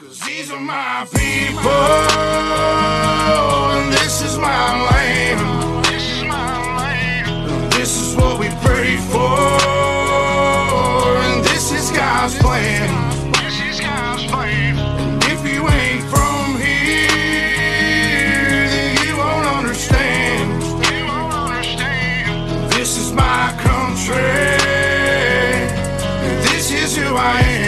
'Cause these are my people, and this is my land. This is what we pray for, and this is God's plan. And if you ain't from here, then you won't understand. This is my country, and this is who I am.